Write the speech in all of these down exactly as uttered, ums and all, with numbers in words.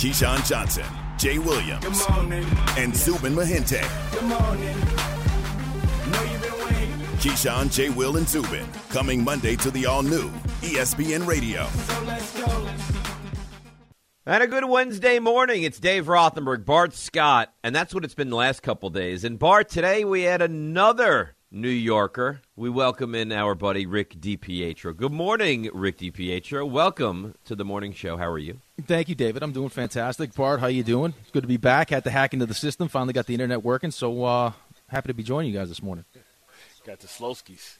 Keyshawn Johnson, Jay Williams, and Zubin Mehenti. Good morning. Know you've been waiting. Keyshawn, Jay, Will, and Zubin, coming Monday to the all-new E S P N Radio. So let's go. And a good Wednesday morning. It's Dave Rothenberg, Bart Scott, and that's what it's been the last couple days. And Bart, today we had another New Yorker. We welcome in our buddy Rick DiPietro. Good morning, Rick DiPietro. Welcome to the morning show. How are you? Thank you, David. I'm doing fantastic. Bart, how you doing? It's good to be back. Had to hack into the system. Finally got the internet working, so uh, happy to be joining you guys this morning. Got the Slowskis.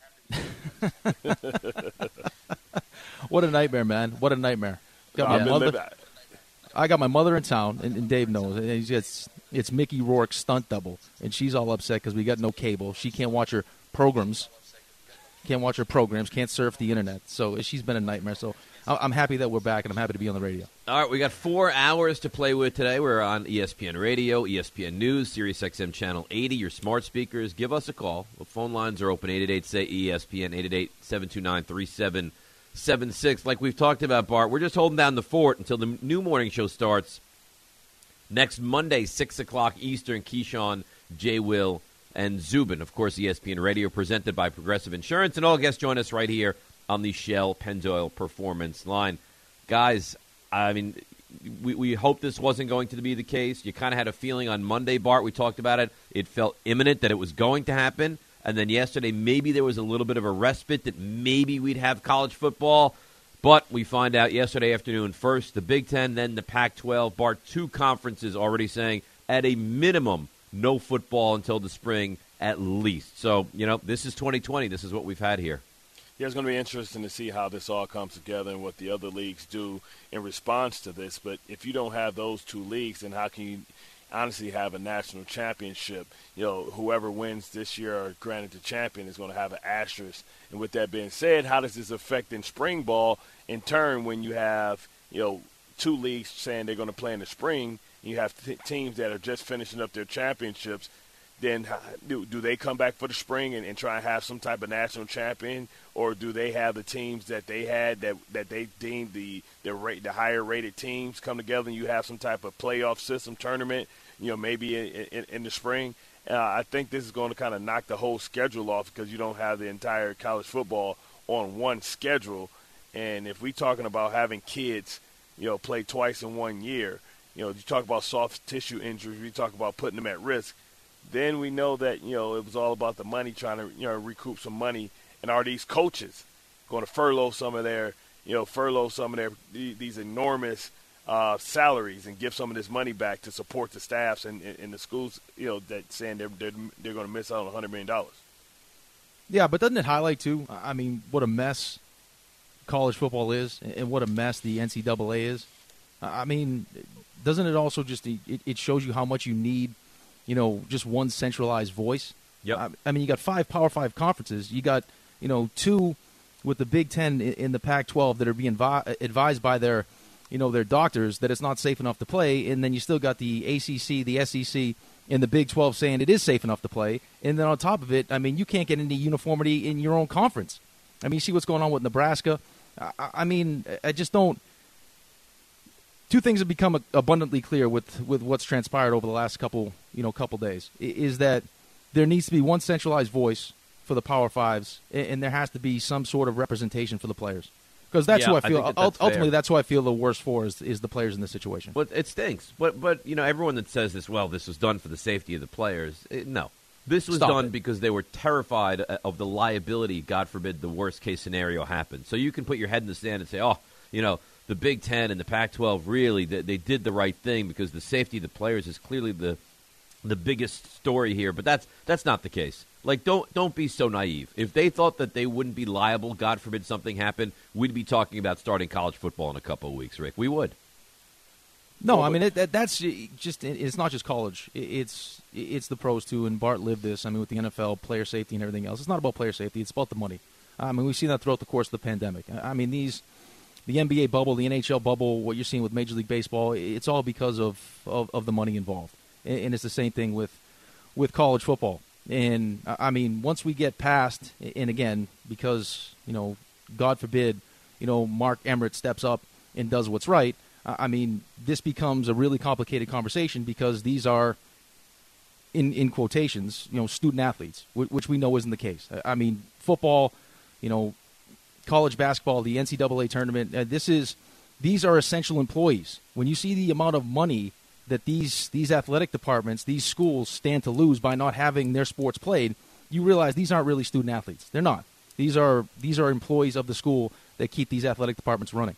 What a nightmare, man. What a nightmare. Got my mother, I got my mother in town, and, and Dave knows. And he's, it's, it's Mickey Rourke's stunt double, and she's all upset because we got no cable. She can't watch her programs. Can't watch her programs. Can't surf the internet. So she's been a nightmare. So I'm happy that we're back, and I'm happy to be on the radio. All right, we got four hours to play with today. We're on E S P N Radio, E S P N News, Sirius X M Channel eighty, your smart speakers. Give us a call. The phone lines are open, eight eight eight, S A Y, E S P N, eight eight eight, seven two nine, three seven seven six. Like we've talked about, Bart, we're just holding down the fort until the new morning show starts next Monday, six o'clock Eastern. Keyshawn, Jay, Will, and Zubin. Of course, E S P N Radio, presented by Progressive Insurance. And all guests join us right here on the Shell Pennzoil Performance line. Guys, I mean, we, we hoped this wasn't going to be the case. You kind of had a feeling on Monday, Bart. We talked about it. It felt imminent that it was going to happen. And then yesterday, maybe there was a little bit of a respite that maybe we'd have college football. But we find out yesterday afternoon, first the Big Ten, then the Pac twelve. Bart, two conferences already saying at a minimum, no football until the spring at least. So, you know, this is twenty twenty. This is what we've had here. Yeah, it's going to be interesting to see how this all comes together and what the other leagues do in response to this. But if you don't have those two leagues, then how can you honestly have a national championship? You know, whoever wins this year or granted the champion is going to have an asterisk. And with that being said, how does this affect in spring ball in turn when you have, you know, two leagues saying they're going to play in the spring, and you have t- teams that are just finishing up their championships? Then do, do they come back for the spring and, and try and have some type of national champion, or do they have the teams that they had that, that they deemed the the, rate, the higher rated teams come together and you have some type of playoff system tournament, you know, maybe in, in, in the spring? Uh, I think this is going to kind of knock the whole schedule off because you don't have the entire college football on one schedule. And if we're talking about having kids, you know, play twice in one year, you know, you talk about soft tissue injuries, we talk about putting them at risk. Then we know that, you know, it was all about the money, trying to, you know, recoup some money. And are these coaches going to furlough some of their, you know, furlough some of their these enormous uh, salaries and give some of this money back to support the staffs and, and the schools, you know, that saying they're they're, they're going to miss out on one hundred million dollars. Yeah, but doesn't it highlight, too, I mean, what a mess college football is and what a mess the N C double A is? I mean, doesn't it also just it, it shows you how much you need, you know, just one centralized voice? Yep. I, I mean, you got five Power Five conferences. You got, you know, two with the Big Ten in, in the Pac twelve that are being vi- advised by their, you know, their doctors that it's not safe enough to play. And then you still got the A C C, the S E C, and the Big twelve saying it is safe enough to play. And then on top of it, I mean, you can't get any uniformity in your own conference. I mean, you see what's going on with Nebraska. I, I mean, I just don't. Two things have become abundantly clear with, with what's transpired over the last couple, you know, couple days, is that there needs to be one centralized voice for the Power Fives, and there has to be some sort of representation for the players. Because that's yeah, who I feel. I that that's ultimately, fair. That's who I feel the worst for is, is the players in this situation. But it stinks. But, but you know, everyone that says this, well, this was done for the safety of the players, it, no. This was Stop done it. because they were terrified of the liability, God forbid, the worst-case scenario happened. So you can put your head in the sand and say, oh, you know, the Big Ten and the Pac twelve, really, they, they did the right thing because the safety of the players is clearly the the biggest story here. But that's that's not the case. Like, don't don't be so naive. If they thought that they wouldn't be liable, God forbid something happened, we'd be talking about starting college football in a couple of weeks, Rick. We would. No, I mean, it, that, that's just – it's not just college. It's it's the pros, too, and Bart lived this. I mean, with the N F L, player safety and everything else. It's not about player safety. It's about the money. I mean, we've seen that throughout the course of the pandemic. I mean, these – the N B A bubble, the N H L bubble, what you're seeing with Major League Baseball, it's all because of, of, of the money involved. And, and it's the same thing with with college football. And, I mean, once we get past – and, again, because, you know, God forbid, you know, Mark Emmert steps up and does what's right – I mean, this becomes a really complicated conversation because these are, in in quotations, you know, student athletes, which we know isn't the case. I mean, football, you know, college basketball, the N C double A tournament. Uh, this is these are essential employees. When you see the amount of money that these these athletic departments, these schools stand to lose by not having their sports played, you realize these aren't really student athletes. They're not. These are these are employees of the school that keep these athletic departments running.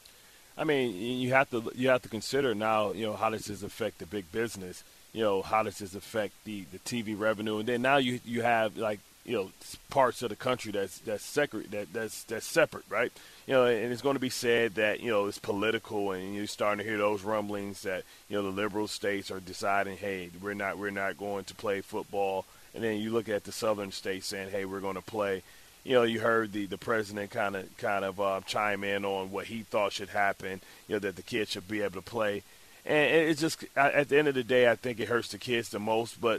I mean, you have to you have to consider now, you know, how does this affect the big business? You know, how does this affect the, the T V revenue? And then now you you have like, you know, parts of the country that's that's separate that that's that's separate, right? You know, and it's going to be said that, you know, it's political, and you're starting to hear those rumblings that, you know, the liberal states are deciding, hey, we're not we're not going to play football, and then you look at the southern states saying, hey, we're going to play. You know, you heard the, the president kind of kind of uh, chime in on what he thought should happen, you know, that the kids should be able to play. And it's just, at the end of the day, I think it hurts the kids the most. But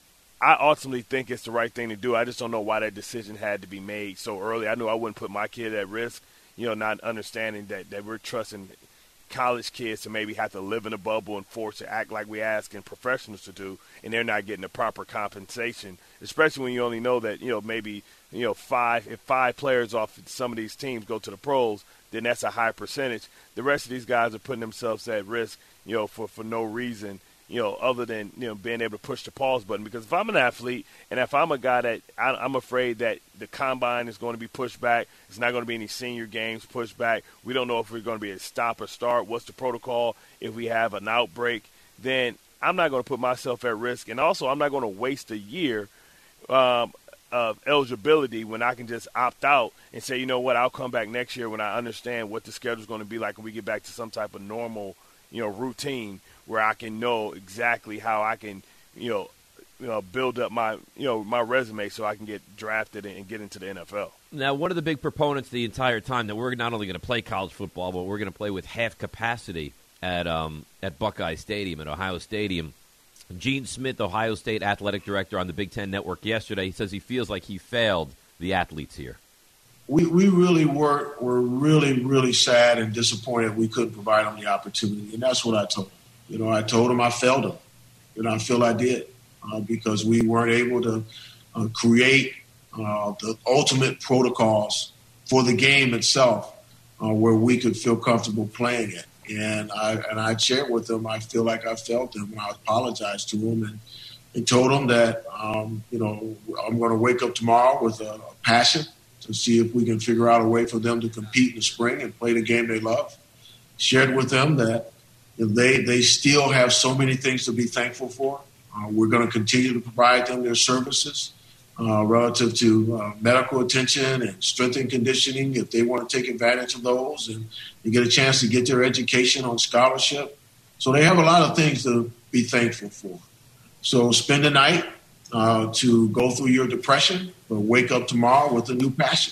I ultimately think it's the right thing to do. I just don't know why that decision had to be made so early. I knew I wouldn't put my kid at risk, you know, not understanding that, that we're trusting college kids to maybe have to live in a bubble and forced to act like we asking professionals to do, and they're not getting the proper compensation, especially when you only know that, you know, maybe, you know, five, if five players off some of these teams go to the pros, then that's a high percentage. The rest of these guys are putting themselves at risk, you know, for, for no reason, you know, other than, you know, being able to push the pause button. Because if I'm an athlete and if I'm a guy that I, I'm afraid that the combine is going to be pushed back, it's not going to be any senior games pushed back, we don't know if we're going to be a stop or start, what's the protocol if we have an outbreak, then I'm not going to put myself at risk. And also I'm not going to waste a year um, of eligibility when I can just opt out and say, you know what, I'll come back next year when I understand what the schedule is going to be like and we get back to some type of normal, you know, routine where I can know exactly how I can, you know, you know, build up my, you know, my resume so I can get drafted and get into the N F L. Now, one of the big proponents the entire time that we're not only going to play college football, but we're going to play with half capacity at um, at Buckeye Stadium, at Ohio Stadium. Gene Smith, Ohio State athletic director on the Big Ten Network yesterday, he says he feels like he failed the athletes here. We we really were were really, really sad and disappointed we couldn't provide them the opportunity, and that's what I told them. You know, I told them I failed them, and I feel I did uh, because we weren't able to uh, create uh, the ultimate protocols for the game itself uh, where we could feel comfortable playing it. And I and I shared with them, I feel like I failed them, and I apologized to them and, and told them that, um, you know, I'm going to wake up tomorrow with a, a passion to see if we can figure out a way for them to compete in the spring and play the game they love. Shared with them that they they still have so many things to be thankful for. Uh, we're going to continue to provide them their services uh, relative to uh, medical attention and strength and conditioning if they want to take advantage of those and, and get a chance to get their education on scholarship. So they have a lot of things to be thankful for. So spend the night uh, to go through your depression, but wake up tomorrow with a new passion.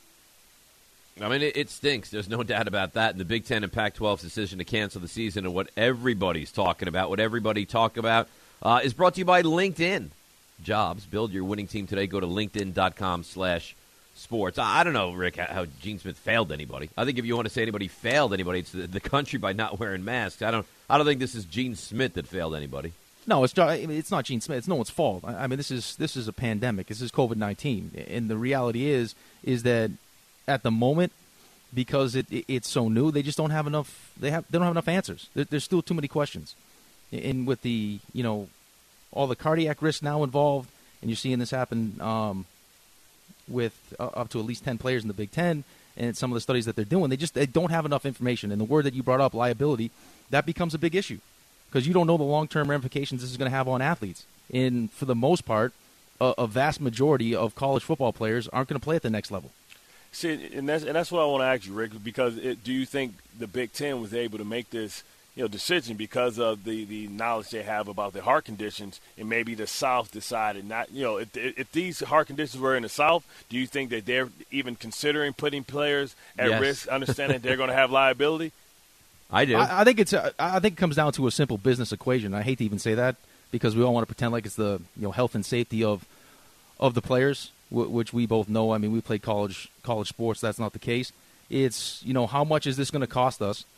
I mean, it, it stinks. There's no doubt about that. And the Big Ten and Pac twelve's decision to cancel the season and what everybody's talking about, what everybody talk about, uh, is brought to you by LinkedIn. Jobs. Build your winning team today. Go to linkedin.com slash sports. I, I don't know, Rick, how Gene Smith failed anybody. I think if you want to say anybody failed anybody, it's the, the country by not wearing masks. I don't I don't think this is Gene Smith that failed anybody. No, it's it's not Gene Smith. It's no one's fault. I mean, this is this is a pandemic. This is COVID nineteen. And the reality is is that at the moment, because it, it it's so new, they just don't have enough. They have they don't have enough answers. There, there's still too many questions. And with the you know all the cardiac risk now involved, and you're seeing this happen um, with uh, up to at least ten players in the Big Ten, and some of the studies that they're doing, they just they don't have enough information. And the word that you brought up, liability, that becomes a big issue because you don't know the long-term ramifications this is going to have on athletes. And for the most part, a, a vast majority of college football players aren't going to play at the next level. See, and that's and that's what I want to ask you, Rick, because it, do you think the Big Ten was able to make this, you know, decision because of the, the knowledge they have about the heart conditions, and maybe the South decided not, you know, if if these heart conditions were in the South, do you think that they're even considering putting players at yes. risk, understanding that they're going to have liability? I do. I, I think it's a, I think it comes down to a simple business equation. I hate to even say that because we all want to pretend like it's the you know health and safety of of the players, which we both know. I mean, we play college college sports. That's not the case. It's, you know, how much is this going to cost us?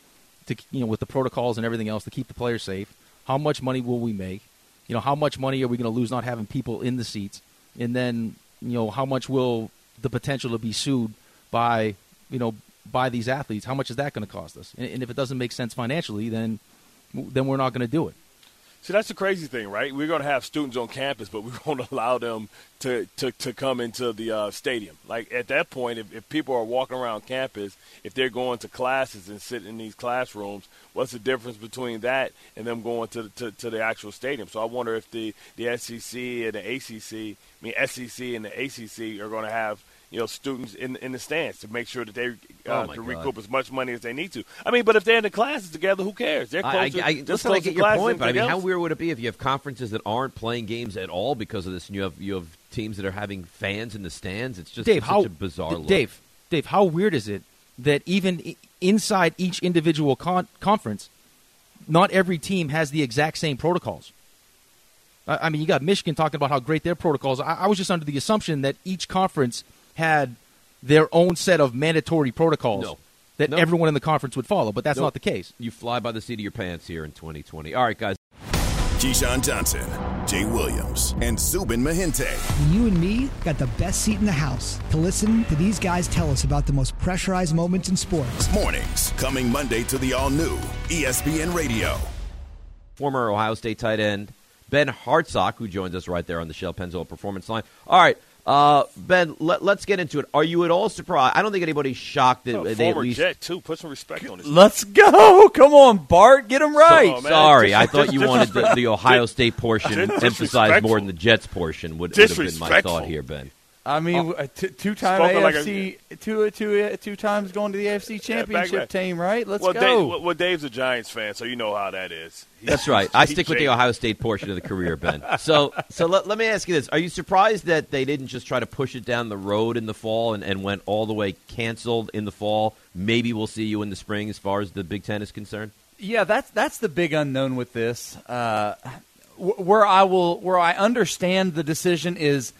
to you know with the protocols and everything else to keep the players safe? How much money will we make? You know, how much money are we going to lose not having people in the seats? And then, you know, how much will the potential to be sued by, you know, by these athletes, how much is that going to cost us? And, and if it doesn't make sense financially, then then we're not going to do it. See, that's the crazy thing, right? We're going to have students on campus, but we won't allow them to, to, to come into the uh, stadium. Like, at that point, if, if people are walking around campus, if they're going to classes and sitting in these classrooms, what's the difference between that and them going to, to, to the actual stadium? So I wonder if the, the S E C and the A C C, I mean, S E C and the A C C are going to have, you know, students in in the stands to make sure that they uh, oh to recoup as much money as they need to. I mean, but if they're in the classes together, who cares? They're closer. I, I, just listen, I get your point, but I mean, else. how weird would it be if you have conferences that aren't playing games at all because of this, and you have you have teams that are having fans in the stands? It's just Dave, such how, a bizarre D- look. Dave, Dave, how weird is it that even I- inside each individual con- conference, not every team has the exact same protocols? I, I mean, you got Michigan talking about how great their protocols. I, I was just under the assumption that each conference had their own set of mandatory protocols No. that No. everyone in the conference would follow, but that's Nope. not the case. You fly by the seat of your pants here in twenty twenty. All right, guys. Keyshawn Johnson, Jay Williams, and Zubin Mehente. You and me got the best seat in the house to listen to these guys tell us about the most pressurized moments in sports. Mornings, coming Monday to the all-new E S P N Radio. Former Ohio State tight end Ben Hartsock, who joins us right there on the Shell Pennzoil Performance Line. All right, uh, Ben, let, let's get into it. Are you at all surprised? I don't think anybody's shocked that Oh, they former at least. Jet too. Put some respect on his. Let's go. Come on, Bart. Get him right. So, man, Sorry, dis- I thought you dis- wanted the, the Ohio State portion dis- emphasized disrespectful. more than the Jets portion. Would, would have been my Disrespectful. thought here, Ben. I mean, uh, t- two-time Spoken A like F C, two, two, uh, two times going to the A F C Championship back. team, right? Let's well, go. Dave, well, well, Dave's a Giants fan, so you know how that is. He- That's right. I he stick with the changed. Ohio State portion of the career, Ben. So, so let, let me ask you this: are you surprised that they didn't just try to push it down the road in the fall and, and went all the way canceled in the fall? Maybe we'll see you in the spring, as far as the Big Ten is concerned. Yeah, that's that's the big unknown with this. Uh, wh- where I will, where I understand the decision is,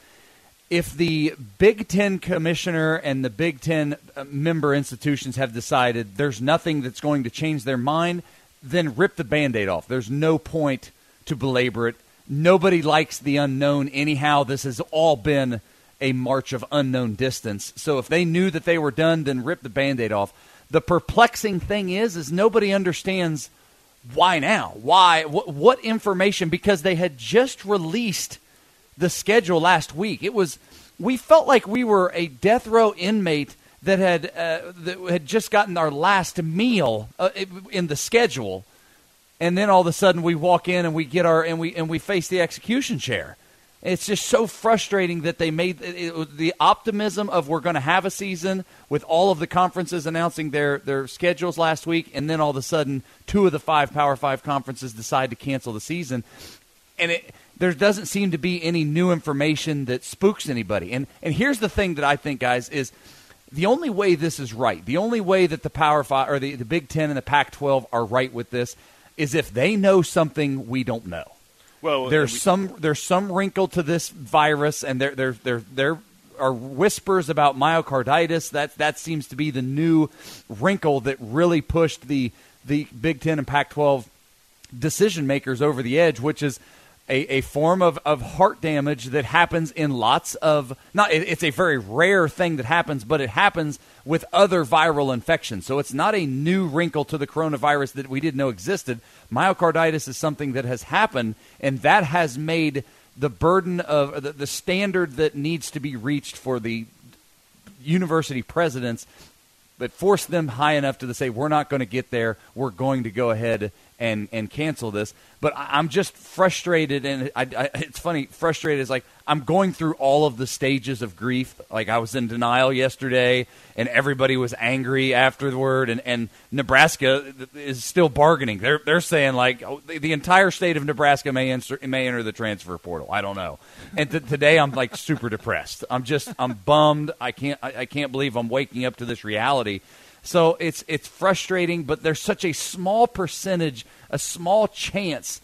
if the Big Ten commissioner and the Big Ten member institutions have decided there's nothing that's going to change their mind, then rip the Band-Aid off. There's no point to belabor it. Nobody likes the unknown anyhow. This has all been a march of unknown distance. So if they knew that they were done, then rip the Band-Aid off. The perplexing thing is, is nobody understands why now. Why? What, what information? Because they had just released the schedule last week. It was, we felt like we were a death row inmate that had uh, that had just gotten our last meal uh, in the schedule, and then all of a sudden we walk in and we get our and we and we face the execution chair. It's just so frustrating that they made it, it, the optimism of we're going to have a season with all of the conferences announcing their their schedules last week, and then all of a sudden two of the five Power Five conferences decide to cancel the season, and it. There doesn't seem to be any new information that spooks anybody. And and here's the thing that I think, guys, is the only way this is right, the only way that the Power Five or the, the Big Ten and the Pac twelve are right with this is if they know something we don't know. Well, There's we- some there's some wrinkle to this virus, and there there there there are whispers about myocarditis. That that seems to be the new wrinkle that really pushed the the Big Ten and Pac twelve decision makers over the edge, which is A, a form of, of heart damage that happens in lots of not it, it's a very rare thing that happens, but it happens with other viral infections. So it's not a new wrinkle to the coronavirus that we didn't know existed. Myocarditis is something that has happened, and that has made the burden of the, the standard that needs to be reached for the university presidents, but force them high enough to say, we're not going to get there. We're going to go ahead and, and cancel this. But I, I'm just frustrated, and I, I, it's funny, frustrated is like I'm going through all of the stages of grief. Like I was in denial yesterday, and everybody was angry afterward, and, and Nebraska is still bargaining. They're they're saying like oh, the, the entire state of Nebraska may enter, may enter the transfer portal. I don't know. And th- today I'm like super depressed. I'm just I'm bummed. I can't I, I can't believe I'm waking up to this reality. So it's it's frustrating, but there's such a small percentage, a small chance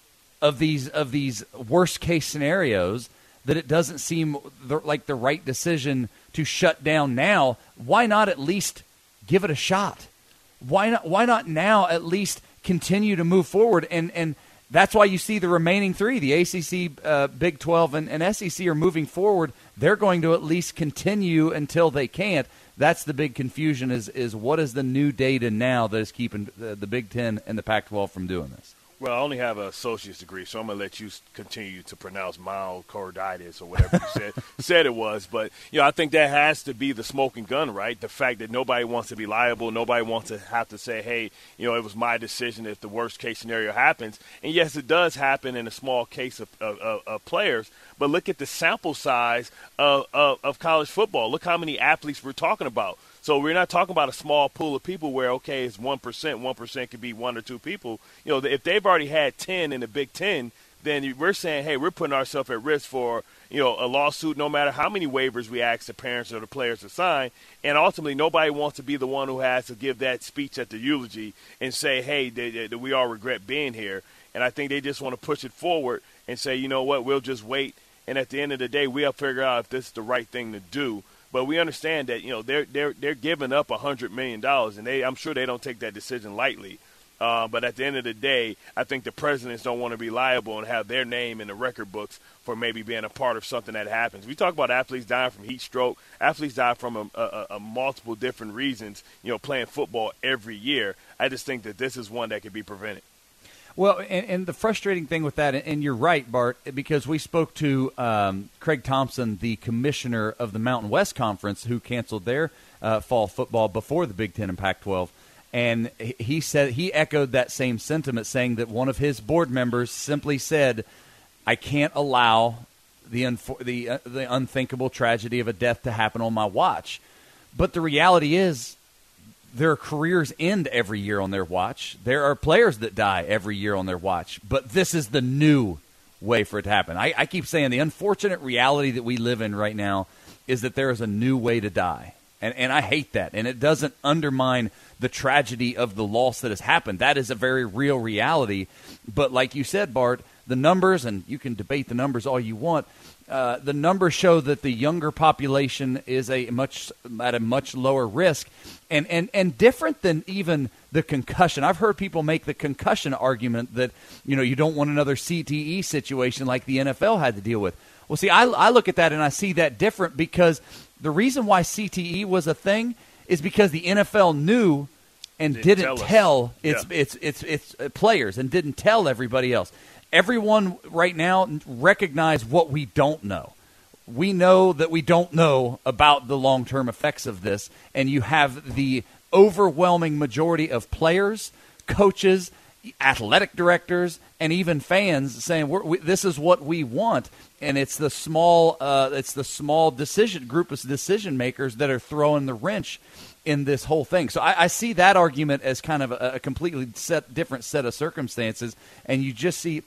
of these of these worst case scenarios that it doesn't seem the, like the right decision to shut down now. Why not at least give it a shot? why not? Why not now at least continue to move forward? And and that's why you see the remaining three, the A C C, uh, Big twelve, and, and S E C are moving forward. They're going to at least continue until they can't. That's the big confusion is is what is the new data now that is keeping the, the Big Ten and the Pac twelve from doing this? Well, I only have an associate's degree, so I'm going to let you continue to pronounce myocarditis or whatever you said said it was. But, you know, I think that has to be the smoking gun, right? The fact that nobody wants to be liable, nobody wants to have to say, hey, you know, it was my decision if the worst-case scenario happens. And, yes, it does happen in a small case of, of, of, of players, but look at the sample size of, of, of college football. Look how many athletes we're talking about. So we're not talking about a small pool of people where, okay, it's one percent, one percent could be one or two people. You know, if they've already had ten in the Big Ten, then we're saying, hey, we're putting ourselves at risk for, you know, a lawsuit no matter how many waivers we ask the parents or the players to sign. And ultimately, nobody wants to be the one who has to give that speech at the eulogy and say, hey, they, they, we all regret being here. And I think they just want to push it forward and say, you know what, we'll just wait. And at the end of the day, we'll figure out if this is the right thing to do. But we understand that, you know, they're they're they're giving up a hundred million dollars, and they I'm sure they don't take that decision lightly. Uh, but at the end of the day, I think the presidents don't want to be liable and have their name in the record books for maybe being a part of something that happens. We talk about athletes dying from heat stroke. Athletes die from a, a, a multiple different reasons. You know, playing football every year. I just think that this is one that could be prevented. Well, and, and the frustrating thing with that, and you're right, Bart, because we spoke to um, Craig Thompson, the commissioner of the Mountain West Conference, who canceled their uh, fall football before the Big Ten and Pac twelve, and he said he echoed that same sentiment, saying that one of his board members simply said, "I can't allow the unfor- the uh, the unthinkable tragedy of a death to happen on my watch." But the reality is, their careers end every year on their watch. There are players that die every year on their watch. But this is the new way for it to happen. I, I keep saying the unfortunate reality that we live in right now is that there is a new way to die. And, and I hate that. And it doesn't undermine the tragedy of the loss that has happened. That is a very real reality. But like you said, Bart, the numbers, and you can debate the numbers all you want, Uh, the numbers show that the younger population is a much at a much lower risk, and, and, and different than even the concussion. I've heard people make the concussion argument that, you know, you don't want another C T E situation like the N F L had to deal with. Well, see, I, I look at that and I see that different because the reason why C T E was a thing is because the N F L knew and didn't, didn't tell, tell its, yeah. its, its, its, its players and didn't tell everybody else. Everyone right now recognize what we don't know. We know that we don't know about the long-term effects of this, and you have the overwhelming majority of players, coaches, athletic directors, and even fans saying We're, we, this is what we want. And it's the small, uh, it's the small decision group of decision makers that are throwing the wrench in this whole thing. So I, I see that argument as kind of a, a completely set, different set of circumstances, and you just see.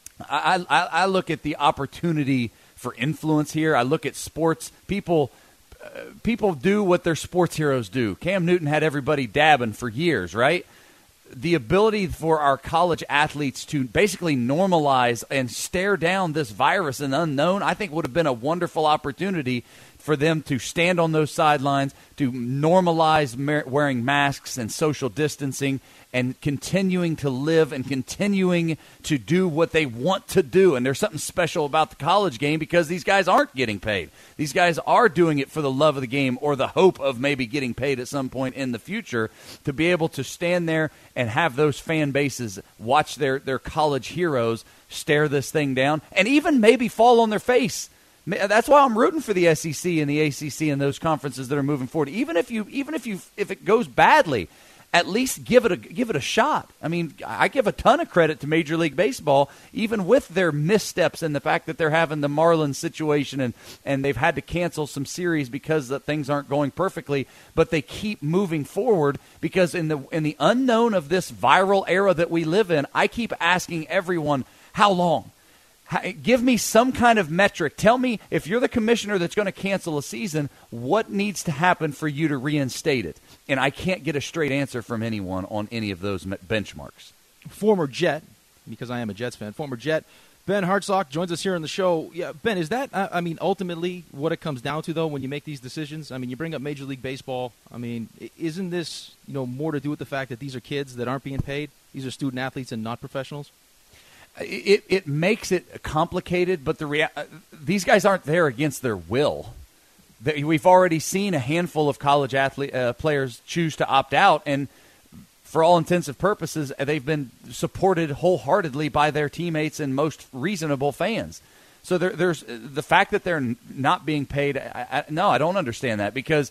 I, I, I look at the opportunity for influence here. I look at sports. People uh, people do what their sports heroes do. Cam Newton had everybody dabbing for years, right? The ability for our college athletes to basically normalize and stare down this virus and unknown, I think would have been a wonderful opportunity for them to stand on those sidelines, to normalize ma- wearing masks and social distancing and continuing to live and continuing to do what they want to do. And there's something special about the college game because these guys aren't getting paid. These guys are doing it for the love of the game or the hope of maybe getting paid at some point in the future. To be able to stand there and have those fan bases watch their, their college heroes stare this thing down and even maybe fall on their face. That's why I'm rooting for the S E C and the A C C and those conferences that are moving forward. Even if you, even if you, if it goes badly, at least give it a give it a shot. I mean, I give a ton of credit to Major League Baseball, even with their missteps and the fact that they're having the Marlins situation and, and they've had to cancel some series because the things aren't going perfectly. But they keep moving forward because in the in the unknown of this viral era that we live in, I keep asking everyone, how long? Give me some kind of metric. Tell me, if you're the commissioner that's going to cancel a season, what needs to happen for you to reinstate it? And I can't get a straight answer from anyone on any of those benchmarks. Former Jet, because I am a Jets fan, former Jet Ben Hartsock joins us here on the show. Yeah, Ben, is that, I mean, ultimately what it comes down to, though, when you make these decisions? I mean, you bring up Major League Baseball. I mean, isn't this, you know, more to do with the fact that these are kids that aren't being paid? These are student athletes and not professionals? It it makes it complicated, but the rea- these guys aren't there against their will. We've already seen a handful of college athlete uh, players choose to opt out, and for all intents and purposes, they've been supported wholeheartedly by their teammates and most reasonable fans. So there, there's the fact that they're not being paid. I, I, no, I don't understand that, because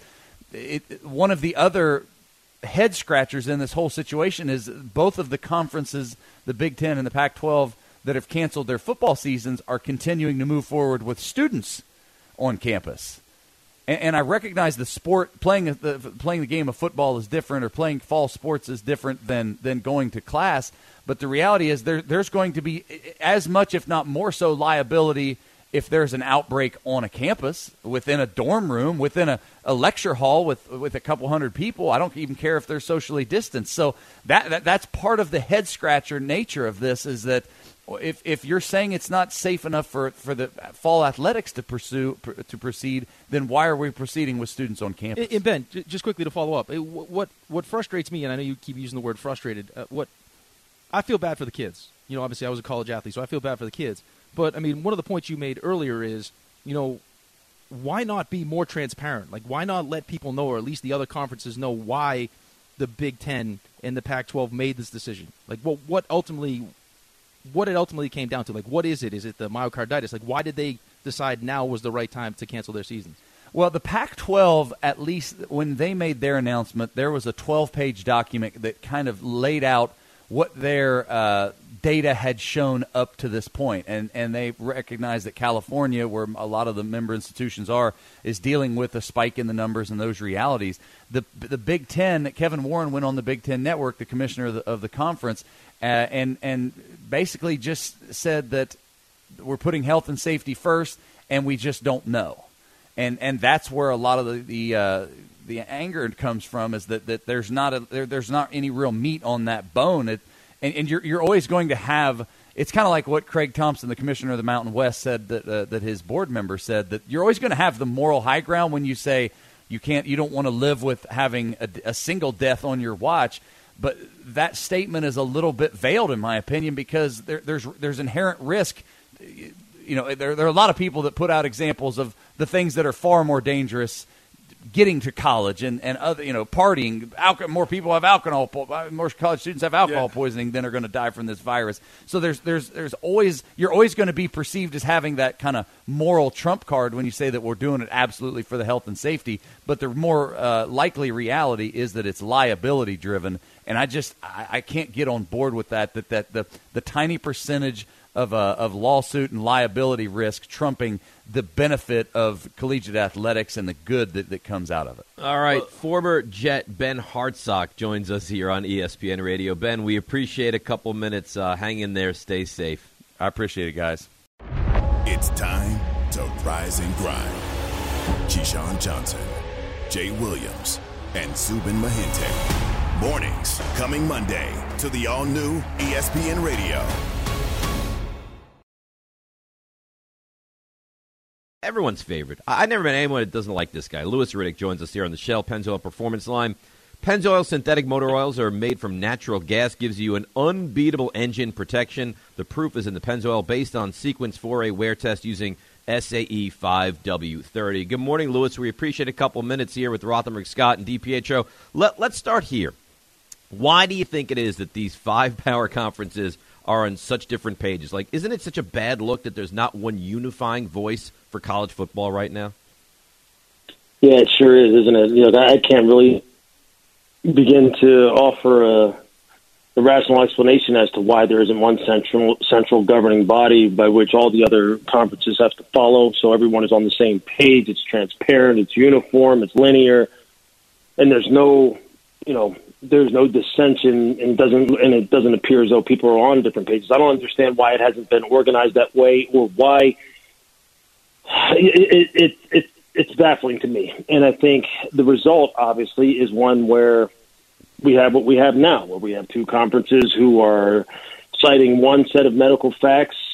it, one of the other head scratchers in this whole situation is both of the conferences, the Big Ten and the Pac twelve, that have canceled their football seasons are continuing to move forward with students on campus. And, and I recognize the sport, playing the playing the game of football is different, or playing fall sports is different than, than going to class. But the reality is there there's going to be as much, if not more so, liability if there's an outbreak on a campus, within a dorm room, within a, a lecture hall with with a couple hundred people. I don't even care if they're socially distanced. So that, that that's part of the head scratcher nature of this, is that if if you're saying it's not safe enough for, for the fall athletics to pursue to proceed, then why are we proceeding with students on campus? And Ben, just quickly to follow up, what what frustrates me, and I know you keep using the word frustrated, uh, what I feel bad for the kids. You know, obviously I was a college athlete, so I feel bad for the kids. But, I mean, one of the points you made earlier is, you know, why not be more transparent? Like, why not let people know, or at least the other conferences know, why the Big Ten and the Pac twelve made this decision? Like, what what ultimately, what it ultimately came down to? Like, what is it? Is it the myocarditis? Like, why did they decide now was the right time to cancel their seasons? Well, the Pac twelve, at least when they made their announcement, there was a twelve-page document that kind of laid out what their uh, data had shown up to this point. And, and they recognize that California, where a lot of the member institutions are, is dealing with a spike in the numbers and those realities. The the Big Ten, Kevin Warren went on the Big Ten Network, the commissioner of the, of the conference, uh, and, and basically just said that we're putting health and safety first, and we just don't know. And and that's where a lot of the the, uh, the anger comes from, is that, that there's not a there, there's not any real meat on that bone. It, and and you're you're always going to have. It's kind of like what Craig Thompson, the commissioner of the Mountain West, said that uh, that his board member said, that you're always going to have the moral high ground when you say you can't you don't want to live with having a, a single death on your watch. But that statement is a little bit veiled, in my opinion, because there, there's there's inherent risk. You know, there, there are a lot of people that put out examples of the things that are far more dangerous, getting to college and, and other, you know, partying. Alcohol, more people have alcohol, more college students have alcohol yeah. poisoning than are going to die from this virus. So there's there's there's always you're always going to be perceived as having that kind of moral trump card when you say that we're doing it absolutely for the health and safety. But the more uh, likely reality is that it's liability driven, and I just I, I can't get on board with that. That that the the tiny percentage of uh, of lawsuit and liability risk trumping the benefit of collegiate athletics and the good that, that comes out of it. All right, former Jet Ben Hartsock joins us here on E S P N Radio. Ben, we appreciate a couple minutes. Uh, hang in there. Stay safe. I appreciate it, guys. It's time to rise and grind. Keyshawn Johnson, Jay Williams, and Zubin Mehenti. Mornings coming Monday to the all-new E S P N Radio. Everyone's favorite. I- I've never met anyone that doesn't like this guy. Louis Riddick joins us here on the Shell Pennzoil Performance Line. Pennzoil synthetic motor oils are made from natural gas, gives you an unbeatable engine protection. The proof is in the Pennzoil, based on Sequence four A wear test using S A E five W thirty. Good morning, Louis. We appreciate a couple minutes here with Rothenberg, Scott, and DiPietro. Let, let's start here. Why do you think it is that these five power conferences are on such different pages? Like, isn't it such a bad look that there's not one unifying voice for college football right now? Yeah, it sure is, isn't it? You know, I can't really begin to offer a, a rational explanation as to why there isn't one central central governing body by which all the other conferences have to follow, so everyone is on the same page. It's transparent, it's uniform, it's linear, and there's no, you know, there's no dissension, and doesn't and it doesn't appear as though people are on different pages. I don't understand why it hasn't been organized that way, or why it, it, it, it it's baffling to me. And I think the result, obviously, is one where we have what we have now, where we have two conferences who are citing one set of medical facts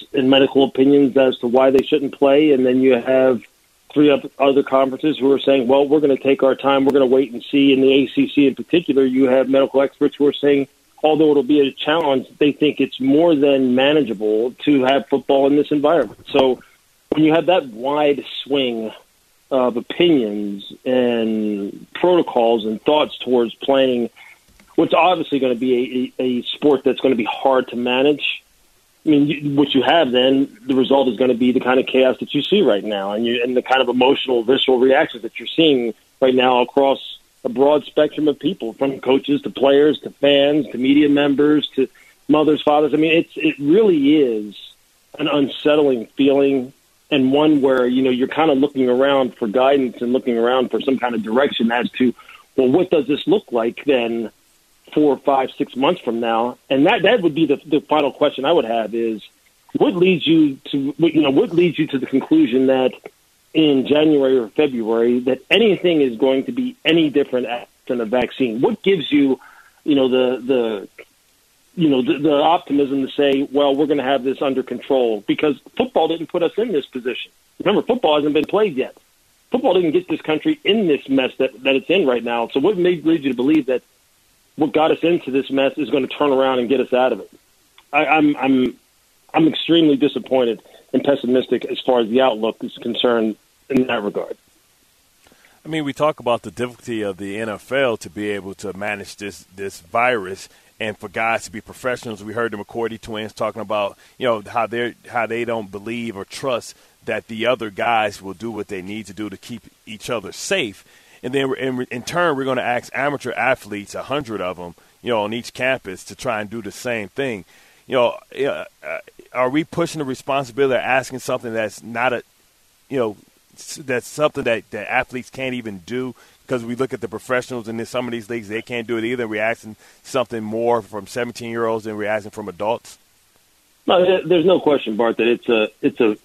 and medical opinions as to why they shouldn't play, and then you have three other conferences who are saying, well, we're going to take our time, we're going to wait and see. In the A C C in particular, you have medical experts who are saying, although it'll be a challenge, they think it's more than manageable to have football in this environment. So when you have that wide swing of opinions and protocols and thoughts towards playing what's obviously going to be a, a sport that's going to be hard to manage, I mean, you, what you have then, the result is going to be the kind of chaos that you see right now, and, you, and the kind of emotional, visceral reactions that you're seeing right now across a broad spectrum of people, from coaches to players to fans to media members to mothers, fathers. I mean, it's it really is an unsettling feeling, and one where, you know, you're kind of looking around for guidance and looking around for some kind of direction as to, well, what does this look like then four, five, six months from now? And that that would be the, the final question I would have is, what leads you to, you know, what leads you to the conclusion that in January or February that anything is going to be any different than a vaccine? What gives you, you know, the the you know the, the optimism to say, well, we're going to have this under control? Because football didn't put us in this position. Remember, football hasn't been played yet. Football didn't get this country in this mess that, that it's in right now. So what made lead you to believe that what got us into this mess is going to turn around and get us out of it? I, I'm I'm I'm extremely disappointed and pessimistic as far as the outlook is concerned in that regard. I mean, we talk about the difficulty of the N F L to be able to manage this this virus, and for guys to be professionals. We heard the McCourty twins talking about, you know, how they how they don't believe or trust that the other guys will do what they need to do to keep each other safe. And then in, in turn, we're going to ask amateur athletes, a hundred of them, you know, on each campus to try and do the same thing. You know, uh, are we pushing the responsibility of asking something that's not a, you know, that's something that, that athletes can't even do? Because we look at the professionals in some of these leagues, they can't do it either. We're asking something more from seventeen-year-olds than we're asking from adults. No, there's no question, Bart, that it's a it's a.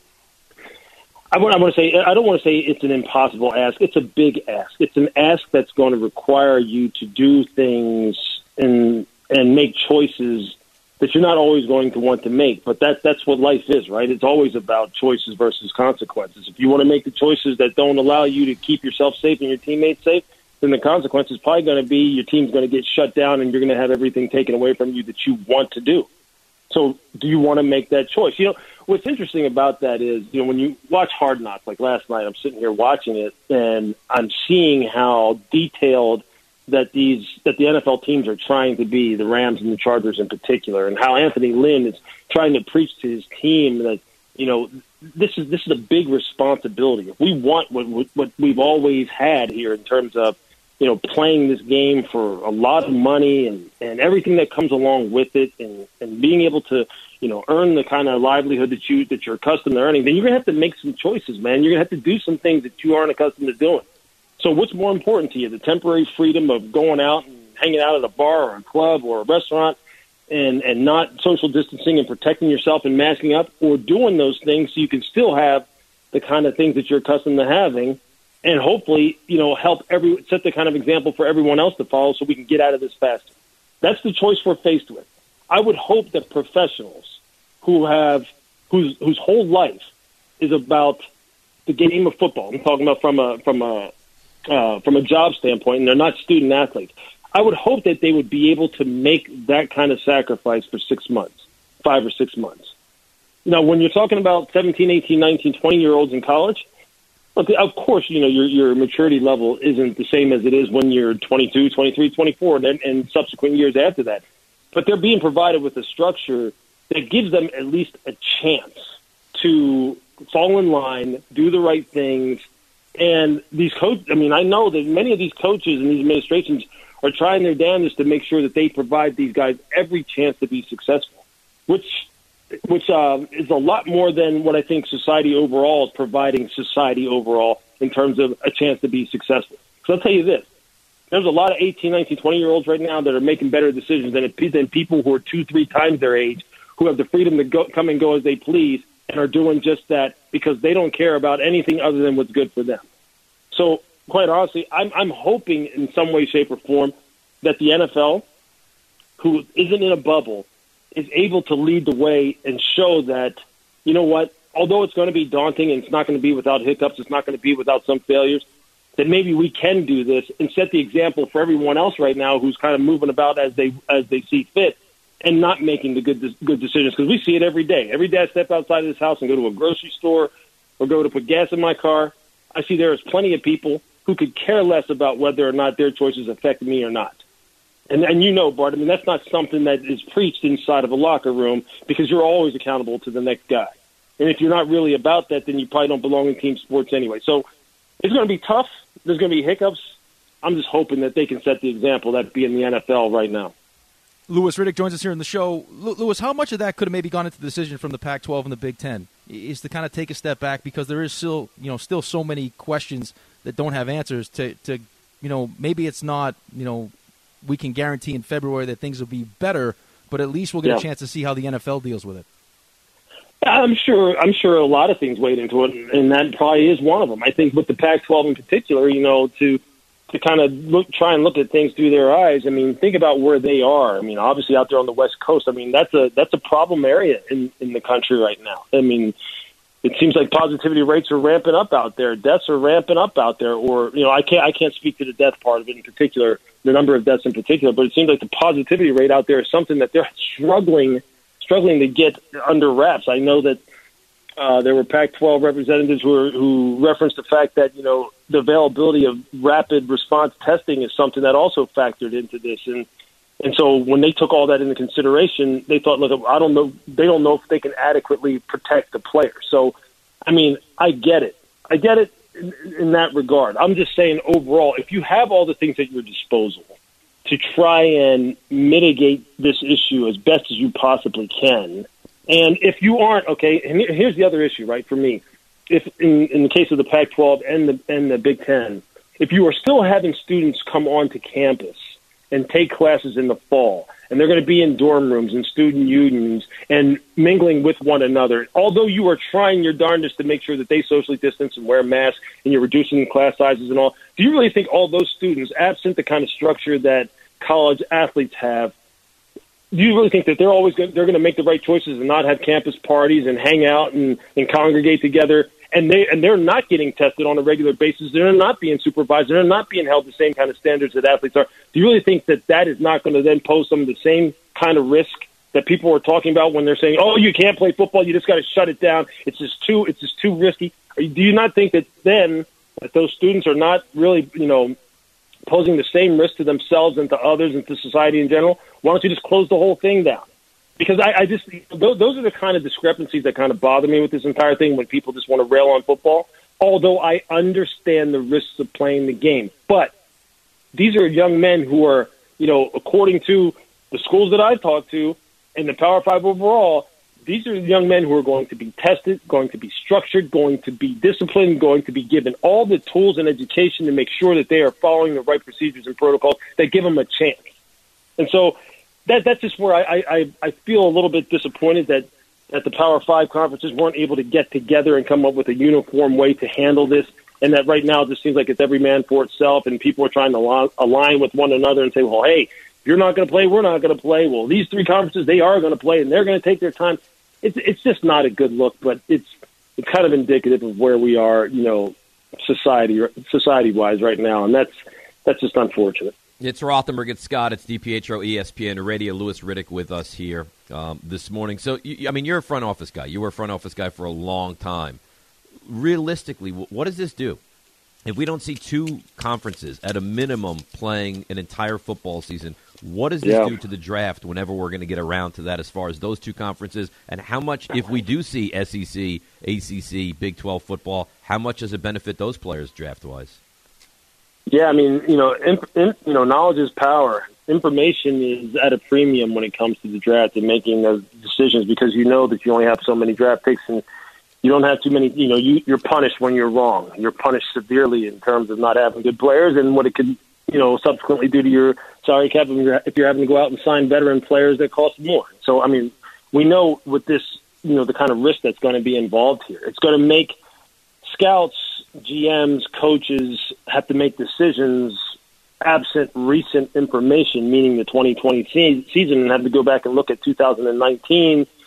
I want, I want to say I don't want to say it's an impossible ask. It's a big ask. It's an ask that's going to require you to do things and and make choices that you're not always going to want to make. But that that's what life is, right? It's always about choices versus consequences. If you want to make the choices that don't allow you to keep yourself safe and your teammates safe, then the consequence is probably going to be your team's going to get shut down and you're going to have everything taken away from you that you want to do. So do you want to make that choice? You know, what's interesting about that is, you know, when you watch Hard Knocks, like last night, I'm sitting here watching it, and I'm seeing how detailed that these that the N F L teams are trying to be, the Rams and the Chargers in particular, and how Anthony Lynn is trying to preach to his team that, you know, this is this is a big responsibility. If we want what what we've always had here in terms of, you know, playing this game for a lot of money and, and everything that comes along with it, and, and being able to, you know, earn the kind of livelihood that you that you're accustomed to earning, then you're gonna have to make some choices, man. You're gonna have to do some things that you aren't accustomed to doing. So what's more important to you, the temporary freedom of going out and hanging out at a bar or a club or a restaurant and, and not social distancing and protecting yourself and masking up, or doing those things so you can still have the kind of things that you're accustomed to having, and hopefully, you know, help every set the kind of example for everyone else to follow so we can get out of this faster? That's the choice we're faced with. I would hope that professionals who have whose whose whole life is about the game of football, I'm talking about from a from a uh, from a job standpoint, and they're not student athletes, I would hope that they would be able to make that kind of sacrifice for six months, five or six months. Now, when you're talking about seventeen, eighteen, nineteen, twenty-year-olds in college, look, of course, you know, your your maturity level isn't the same as it is when you're twenty-two, twenty-three, twenty-four, and, and subsequent years after that. But they're being provided with a structure that gives them at least a chance to fall in line, do the right things. And these coaches, I mean, I know that many of these coaches and these administrations are trying their damnedest to make sure that they provide these guys every chance to be successful, which which uh, is a lot more than what I think society overall is providing society overall in terms of a chance to be successful. So I'll tell you this. There's a lot of eighteen, nineteen, twenty-year-olds right now that are making better decisions than, than people who are two, three times their age, who have the freedom to go, come and go as they please, and are doing just that because they don't care about anything other than what's good for them. So, quite honestly, I'm, I'm hoping in some way, shape, or form that the N F L, who isn't in a bubble, is able to lead the way and show that you know what? Although it's going to be daunting and it's not going to be without hiccups, it's not going to be without some failures, that maybe we can do this and set the example for everyone else right now who's kind of moving about as they as they see fit and not making the good good decisions, because we see it every day. Every day I step outside of this house and go to a grocery store or go to put gas in my car, I see there is plenty of people who could care less about whether or not their choices affect me or not. And, and you know, Bart, I mean, that's not something that is preached inside of a locker room, because you're always accountable to the next guy. And if you're not really about that, then you probably don't belong in team sports anyway. So it's going to be tough. There's going to be hiccups. I'm just hoping that they can set the example, that be in the N F L right now. Louis Riddick joins us here in the show. L- Louis, how much of that could have maybe gone into the decision from the Pac twelve and the Big Ten is to kind of take a step back, because there is still, you know, still so many questions that don't have answers to, to, you know, maybe it's not, you know, we can guarantee in February that things will be better, but at least we'll get yeah. a chance to see how the N F L deals with it. I'm sure. I'm sure a lot of things weighed into it, and that probably is one of them. I think with the Pac twelve in particular, you know, to to kind of look, try and look at things through their eyes. I mean, think about where they are. I mean, obviously out there on the West Coast. I mean, that's a that's a problem area in in the country right now. I mean, it seems like positivity rates are ramping up out there. Deaths are ramping up out there. Or, you know, I can't I can't speak to the death part of it in particular, the number of deaths in particular, but it seems like the positivity rate out there is something that they're struggling struggling to get under wraps. I know that uh, there were Pac twelve representatives who, were, who referenced the fact that, you know, the availability of rapid response testing is something that also factored into this. And and so when they took all that into consideration, they thought, look, I don't know, they don't know if they can adequately protect the player. So, I mean, I get it. I get it in, in that regard. I'm just saying overall, if you have all the things at your disposal to try and mitigate this issue as best as you possibly can, and if you aren't, okay, and here's the other issue, right, for me. If in, in the case of the Pac twelve and the and the Big Ten, if you are still having students come onto campus and take classes in the fall, and they're going to be in dorm rooms and student unions and mingling with one another, although you are trying your darndest to make sure that they socially distance and wear masks and you're reducing class sizes and all, do you really think all those students, absent the kind of structure that college athletes have, do you really think that they're always going, they're going to make the right choices and not have campus parties and hang out and, and congregate together? And they and they're not getting tested on a regular basis. They're not being supervised. They're not being held to the same kind of standards that athletes are. Do you really think that that is not going to then pose some of the same kind of risk that people are talking about when they're saying, "Oh, you can't play football. You just got to shut it down. It's just too it's just too risky." Do you not think that then that those students are not really, you know, posing the same risk to themselves and to others and to society in general? Why don't you just close the whole thing down? Because I, I just, those are the kind of discrepancies that kind of bother me with this entire thing when people just want to rail on football, although I understand the risks of playing the game. But these are young men who are, you know, according to the schools that I've talked to and the Power Five overall, these are young men who are going to be tested, going to be structured, going to be disciplined, going to be given all the tools and education to make sure that they are following the right procedures and protocols that give them a chance. And so that that's just where I, I, I feel a little bit disappointed that, that the Power Five conferences weren't able to get together and come up with a uniform way to handle this, and that right now it just seems like it's every man for itself, and people are trying to align with one another and say, well, hey, if you're not going to play, we're not going to play. Well, these three conferences, they are going to play, and they're going to take their time. It's it's just not a good look, but it's it's kind of indicative of where we are, you know, society society-wise right now, and that's that's just unfortunate. It's Rothenberg, it's Scott, it's DiPietro, E S P N Radio, Louis Riddick with us here um, this morning. So, you, I mean, you're a front office guy. You were a front office guy for a long time. Realistically, what does this do? If we don't see two conferences at a minimum playing an entire football season, what does this yeah. do to the draft whenever we're going to get around to that as far as those two conferences? And how much, if we do see S E C, A C C, Big twelve football, how much does it benefit those players draft-wise? Yeah, I mean, you know, imp, imp, you know, knowledge is power. Information is at a premium when it comes to the draft and making those decisions, because you know that you only have so many draft picks and you don't have too many. You know, you, you're punished when you're wrong. You're punished severely in terms of not having good players and what it could, you know, subsequently do to your salary cap if you're having to go out and sign veteran players that cost more. So, I mean, we know with this, you know, the kind of risk that's going to be involved here. It's going to make scouts, G Ms, coaches have to make decisions absent recent information, meaning the twenty twenty se- season, and have to go back and look at two thousand nineteen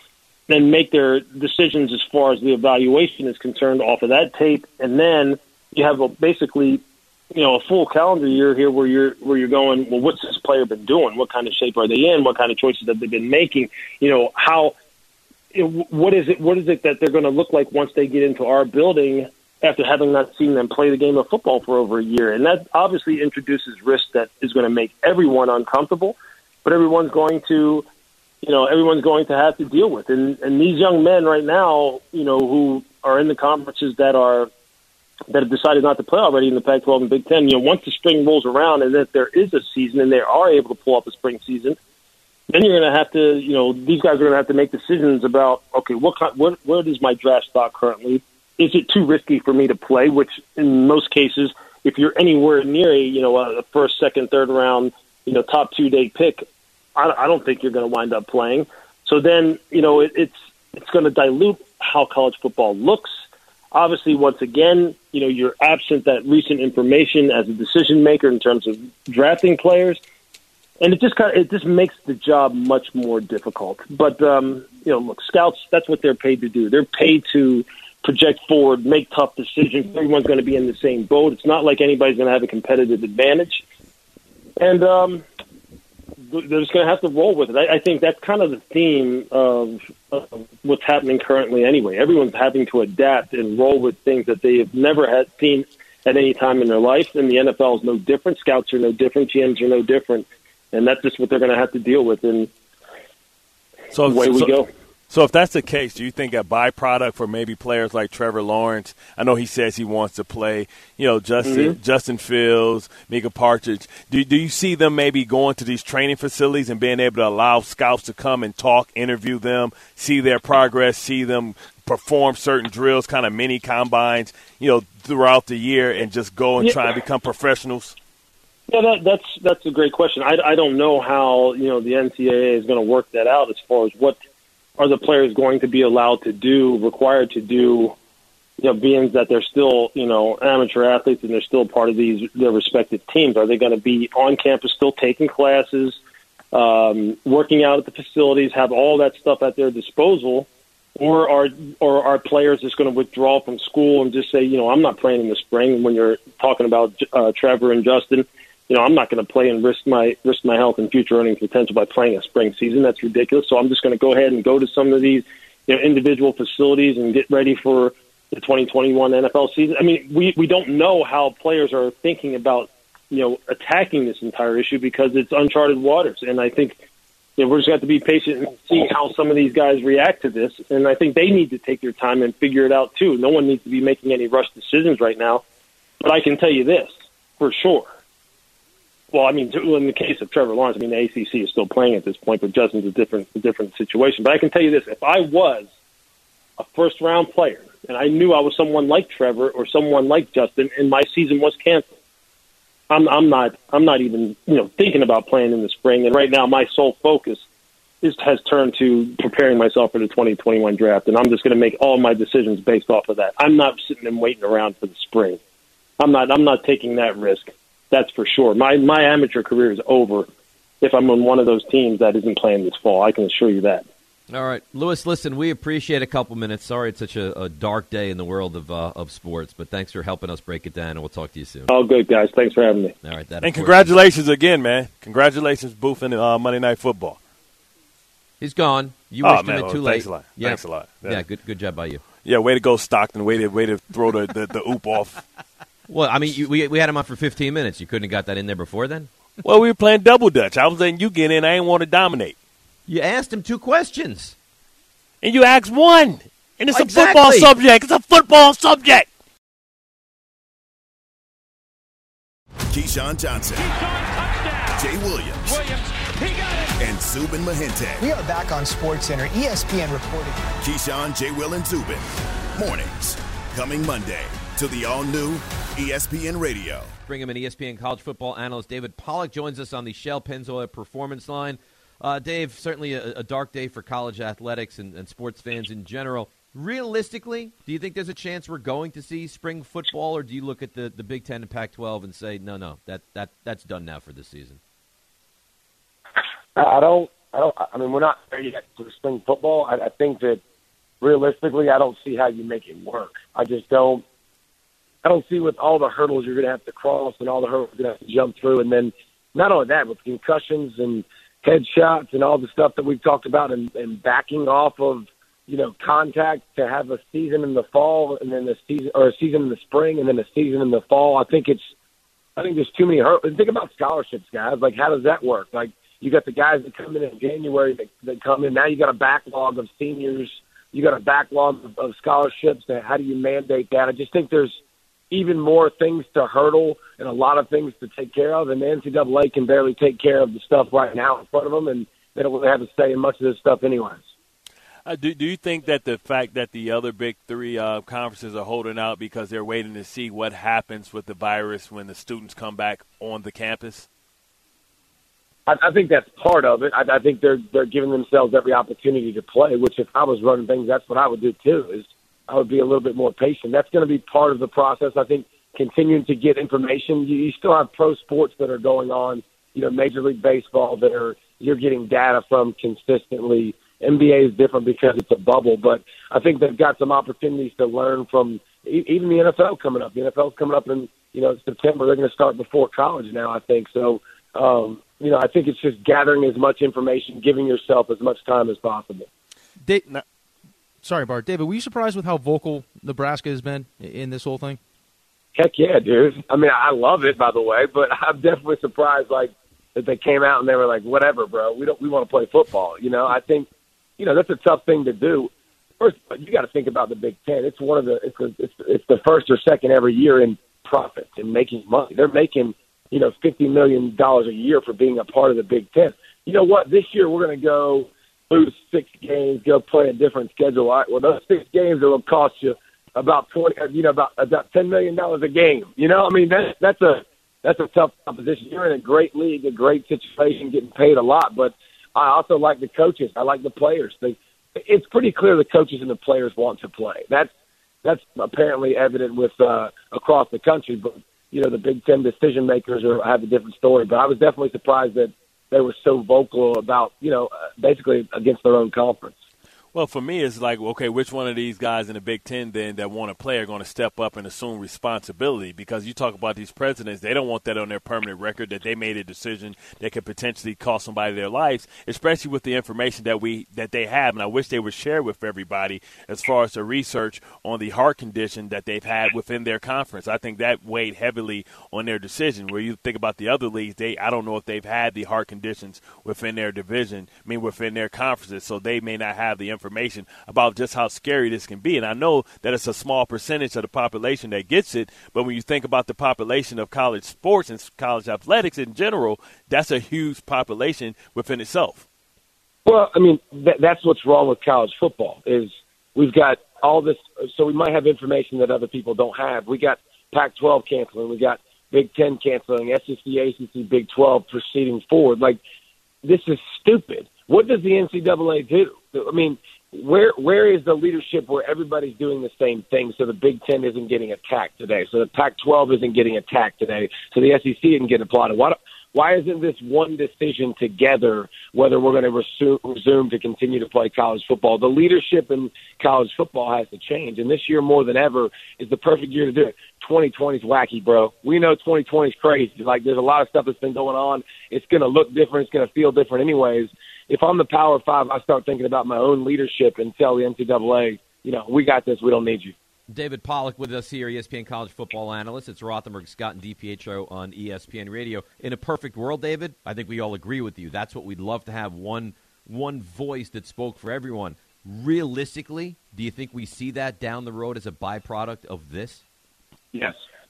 then make their decisions as far as the evaluation is concerned off of that tape. And then you have a, basically, you know, a full calendar year here where you're where you're going, well, what's this player been doing? What kind of shape are they in? What kind of choices have they been making? You know, how what is it what is it that they're going to look like once they get into our building after having not seen them play the game of football for over a year? And that obviously introduces risk that is going to make everyone uncomfortable, but everyone's going to, you know, everyone's going to have to deal with. And, and these young men right now, you know, who are in the conferences that are that have decided not to play already in the Pac twelve and Big Ten, you know, once the spring rolls around and that there is a season and they are able to pull off a spring season, then you're going to have to, you know, these guys are going to have to make decisions about, okay, what kind, what, what is my draft stock currently? Is it too risky for me to play? Which in most cases, if you're anywhere near a, you know, a first, second, third round, you know, top two day pick, I, I don't think you're going to wind up playing. So then, you know, it, it's it's going to dilute how college football looks. Obviously, once again, you know, you're absent that recent information as a decision maker in terms of drafting players, and it just kind of, it just makes the job much more difficult. But um, you know, look, scouts, that's what they're paid to do. They're paid to project forward, make tough decisions. Everyone's going to be in the same boat. It's not like anybody's going to have a competitive advantage, and um, they're just going to have to roll with it. I, I think that's kind of the theme of, of what's happening currently anyway. Everyone's having to adapt and roll with things that they have never had seen at any time in their life, and the N F L is no different. Scouts are no different. G Ms are no different, and that's just what they're going to have to deal with, and so, away we so, go. So if that's the case, do you think a byproduct for maybe players like Trevor Lawrence, I know he says he wants to play, you know, Justin mm-hmm. Justin Fields, Micah Partridge, do, do you see them maybe going to these training facilities and being able to allow scouts to come and talk, interview them, see their progress, see them perform certain drills, kind of mini combines, you know, throughout the year and just go and yeah. try and become professionals? Yeah, that, that's that's a great question. I, I don't know how, you know, the N C double A is going to work that out as far as what – are the players going to be allowed to do, required to do, you know, being that they're still, you know, amateur athletes and they're still part of these their respective teams? Are they going to be on campus still taking classes, um, working out at the facilities, have all that stuff at their disposal, or are or are players just going to withdraw from school and just say, you know, I'm not playing in the spring? When you're talking about uh, Trevor and Justin, you know, I'm not going to play and risk my risk my health and future earning potential by playing a spring season. That's ridiculous. So I'm just going to go ahead and go to some of these, you know, individual facilities and get ready for the twenty twenty-one N F L season. I mean, we, we don't know how players are thinking about, you know, attacking this entire issue because it's uncharted waters. And I think, you know, we're just going to have to be patient and see how some of these guys react to this. And I think they need to take their time and figure it out too. No one needs to be making any rush decisions right now. But I can tell you this for sure. Well, I mean, in the case of Trevor Lawrence, I mean, the A C C is still playing at this point, but Justin's a different, a different situation. But I can tell you this: if I was a first-round player and I knew I was someone like Trevor or someone like Justin, and my season was canceled, I'm, I'm not, I'm not even, you know, thinking about playing in the spring. And right now, my sole focus is has turned to preparing myself for the twenty twenty-one draft, and I'm just going to make all my decisions based off of that. I'm not sitting and waiting around for the spring. I'm not, I'm not taking that risk. That's for sure. My my amateur career is over if I'm on one of those teams that isn't playing this fall. I can assure you that. All right, Lewis, listen, we appreciate a couple minutes. Sorry it's such a, a dark day in the world of uh, of sports, but thanks for helping us break it down, and we'll talk to you soon. All good, guys. Thanks for having me. All right, that and congratulations again, man. Congratulations, Booth, and uh, Monday Night Football. He's gone. You oh, wished man, him it well, too late. Thanks a lot. Yeah. Thanks a lot. Yeah. yeah, good good job by you. Yeah, way to go, Stockton. Way to, way to throw the, the, the oop off. Well, I mean, you, we we had him on for fifteen minutes. You couldn't have got that in there before then? Well, we were playing double dutch. I was letting you get in. I didn't want to dominate. You asked him two questions. And you asked one. And it's exactly. a football subject. It's a football subject. Keyshawn Johnson. Keyshawn, Jay Williams. Williams. He got it. And Zubin Mehente. We are back on SportsCenter. E S P N reported. Keyshawn, Jay Will, and Zubin. Mornings. Coming Monday to the all-new E S P N Radio. Bring him in E S P N college football analyst David Pollack joins us on the Shell Pennzoil Performance Line. Uh, Dave, certainly a, a dark day for college athletics and, and sports fans in general. Realistically, do you think there's a chance we're going to see spring football, or do you look at the, the Big Ten and Pac twelve and say, no, no, that, that that's done now for this season? I don't. I don't. I mean, we're not there yet for spring football. I, I think that realistically, I don't see how you make it work. I just don't. I don't see with all the hurdles you're going to have to cross and all the hurdles you're going to have to jump through, and then not only that, with concussions and headshots and all the stuff that we've talked about, and, and backing off of, you know, contact to have a season in the fall and then a season or a season in the spring and then a season in the fall. I think it's. I think there's too many hurdles. Think about scholarships, guys. Like, how does that work? Like, you got the guys that come in in January that, that come in. Now you got a backlog of seniors. You got a backlog of, of scholarships. That how do you mandate that? I just think there's even more things to hurdle and a lot of things to take care of, and the N C double A can barely take care of the stuff right now in front of them, and they don't really have to say in much of this stuff anyways. Uh, do, do you think that the fact that the other big three uh, conferences are holding out because they're waiting to see what happens with the virus when the students come back on the campus? I, I think that's part of it. I, I think they're they're giving themselves every opportunity to play, which if I was running things, that's what I would do too, is I would be a little bit more patient. That's going to be part of the process. I think continuing to get information. You, you still have pro sports that are going on, you know, Major League Baseball that are you're getting data from consistently. N B A is different because it's a bubble, but I think they've got some opportunities to learn from even the N F L coming up. The N F L is coming up in, you know, September. They're going to start before college now, I think. So, um, you know, I think it's just gathering as much information, giving yourself as much time as possible. Da- no. Sorry, Bart. David, were you surprised with how vocal Nebraska has been in this whole thing? Heck yeah, dude. I mean, I love it, by the way, but I'm definitely surprised, like, that they came out and they were like, whatever, bro. We don't. We want to play football. You know, I think, you know, that's a tough thing to do. First, you got to think about the Big Ten. It's one of the it's, a, it's it's the first or second every year in profits and making money. They're making, you know, fifty million dollars a year for being a part of the Big Ten. You know what? This year we're going to go lose six games, go play a different schedule. All right, well, those six games will cost you about twenty, you know, about about ten million dollars a game. You know, I mean, that's that's a that's a tough proposition. You're in a great league, a great situation, getting paid a lot, but I also like the coaches. I like the players. They, it's pretty clear the coaches and the players want to play. That's that's apparently evident with uh, across the country. But you know, the Big Ten decision makers are, have a different story. But I was definitely surprised that they were so vocal about, you know, basically against their own conference. Well, for me, it's like, okay, which one of these guys in the Big Ten then that want to play are going to step up and assume responsibility? Because you talk about these presidents, they don't want that on their permanent record, that they made a decision that could potentially cost somebody their lives, especially with the information that we that they have. And I wish they would share with everybody as far as the research on the heart condition that they've had within their conference. I think that weighed heavily on their decision. Where you think about the other leagues, they I don't know if they've had the heart conditions within their division, I mean within their conferences, so they may not have the information information about just how scary this can be. And I know that it's a small percentage of the population that gets it, but when you think about the population of college sports and college athletics in general, that's a huge population within itself. Well, I mean, th- that's what's wrong with college football is we've got all this, so we might have information that other people don't have. We got Pac twelve canceling. We got Big Ten canceling, S E C, A C C, Big twelve proceeding forward. Like, this is stupid. What does the N C double A do? I mean, where where is the leadership where everybody's doing the same thing so the Big Ten isn't getting attacked today, so the Pac twelve isn't getting attacked today, so the S E C isn't getting applauded? Why, why isn't this one decision together whether we're going to resume, resume to continue to play college football? The leadership in college football has to change, and this year more than ever is the perfect year to do it. twenty twenty is wacky, bro. We know twenty twenty is crazy. Like, there's a lot of stuff that's been going on. It's going to look different. It's going to feel different anyways. If I'm the Power Five, I start thinking about my own leadership and tell the N C double A, you know, we got this. We don't need you. David Pollack with us here, E S P N college football analyst. It's Rothenberg, Scott, and DiPietro on E S P N Radio. In a perfect world, David, I think we all agree with you. That's what we'd love to have, one one voice that spoke for everyone. Realistically, do you think we see that down the road as a byproduct of this? Yes,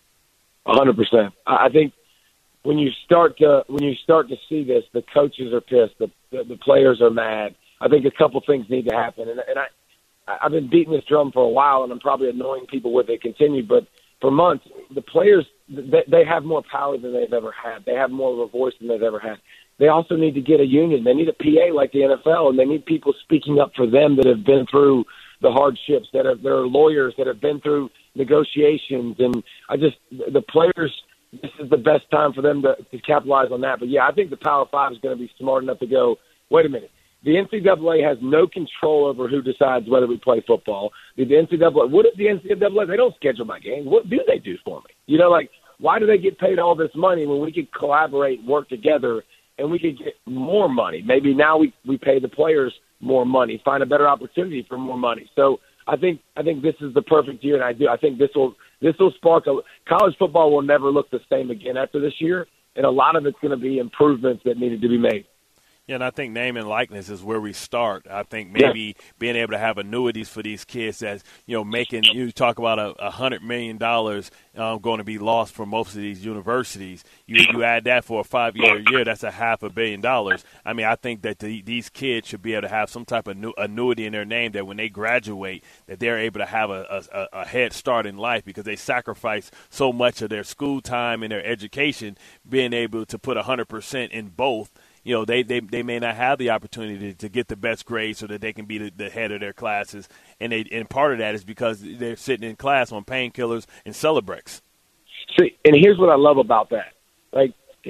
one hundred percent. I think when you start to when you start to see this, the coaches are pissed, the the, the players are mad. I think a couple things need to happen, and, and I. I've been beating this drum for a while, and I'm probably annoying people with it continue, but for months, the players, they have more power than they've ever had. They have more of a voice than they've ever had. They also need to get a union. They need a P A like the N F L, and they need people speaking up for them that have been through the hardships, that are, there are lawyers that have been through negotiations. And I just, the players, this is the best time for them to, to capitalize on that. But, yeah, I think the Power Five is going to be smart enough to go, wait a minute. The N C double A has no control over who decides whether we play football. The N C double A, what is the N C double A? They don't schedule my games. What do they do for me? You know, like, why do they get paid all this money when we could collaborate and work together and we could get more money? Maybe now we, we pay the players more money, find a better opportunity for more money. So I think I think this is the perfect year, and I do. I think this will this will spark a college football will never look the same again after this year, and a lot of it's going to be improvements that needed to be made. Yeah, and I think name and likeness is where we start. I think maybe yeah. being able to have annuities for these kids as, you know, making – you talk about a, a one hundred million dollars um, going to be lost for most of these universities. You you add that for a five-year year, that's a half a billion dollars. I mean, I think that the, these kids should be able to have some type of annuity in their name that when they graduate that they're able to have a, a, a head start in life because they sacrifice so much of their school time and their education being able to put one hundred percent in both. You know, they, they, they may not have the opportunity to, to get the best grades so that they can be the, the head of their classes. And they, and part of that is because they're sitting in class on painkillers and Celebrex. See, and here's what I love about that. Like,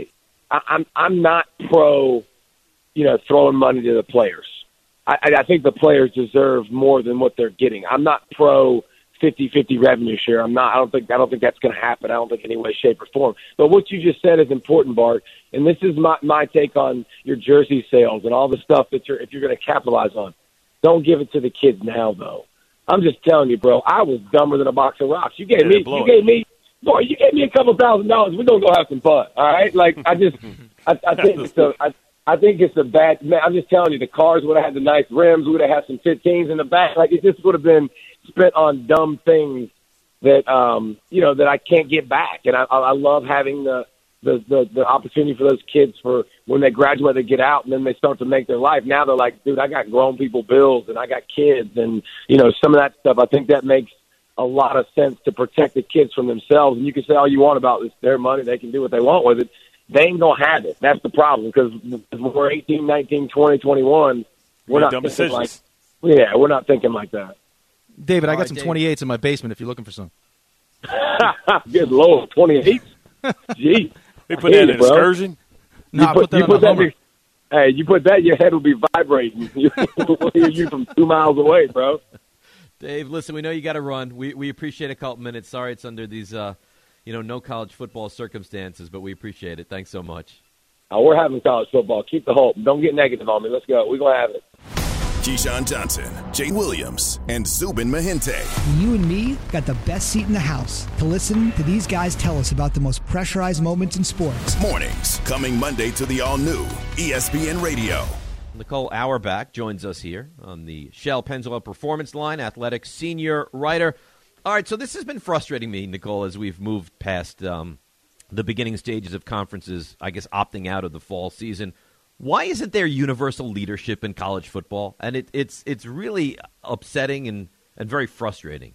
I, I'm I'm not pro, you know, throwing money to the players. I, I think the players deserve more than what they're getting. I'm not pro fifty-fifty revenue share. I'm not. I don't think. I don't think that's going to happen. I don't think any way, shape, or form. But what you just said is important, Bart. And this is my my take on your jersey sales and all the stuff that you're if you're going to capitalize on. Don't give it to the kids now, though. I'm just telling you, bro. I was dumber than a box of rocks. You gave yeah, me. You it. gave me. Boy, you gave me a couple thousand dollars. We're gonna go have some fun. All right. Like I just. I, I think it's a. I, I think it's a bad. Man, I'm just telling you, the cars would have had the nice rims. We would have had some fifteens in the back. Like it just would have been spent on dumb things that um you know that I can't get back. And I I love having the, the the the opportunity for those kids for when they graduate, they get out and then they start to make their life. Now they're like, dude, I got grown people bills and I got kids and you know some of that stuff. I think that makes a lot of sense to protect the kids from themselves. And you can say all you want about it's their money, they can do what they want with it. They ain't gonna have it. That's the problem because when we're eighteen, nineteen, twenty, twenty-one, we're not thinking decisions. like yeah, we're not thinking like that. David, All I got right, some David. twenty-eights in my basement if you're looking for some. Good Lord, twenty-eight? Gee. We put that in an excursion? No, nah, I put that on the Hummer. Hey, you put that, your head will be vibrating. We'll hear you from two miles away, bro. Dave, listen, we know you got to run. We we appreciate a couple minutes. Sorry it's under these, uh, you know, no college football circumstances, but we appreciate it. Thanks so much. Oh, we're having college football. Keep the hope. Don't get negative on me. Let's go. We're going to have it. Keyshawn Johnson, Jay Williams, and Zubin Mahinte. You and me got the best seat in the house to listen to these guys tell us about the most pressurized moments in sports. Mornings, coming Monday to the all-new E S P N Radio. Nicole Auerbach joins us here on the Shell Pennzoil Performance Line, athletics senior writer. All right, so this has been frustrating me, Nicole, as we've moved past um, the beginning stages of conferences, I guess, opting out of the fall season. Why isn't there universal leadership in college football? And it, it's it's really upsetting and, and very frustrating.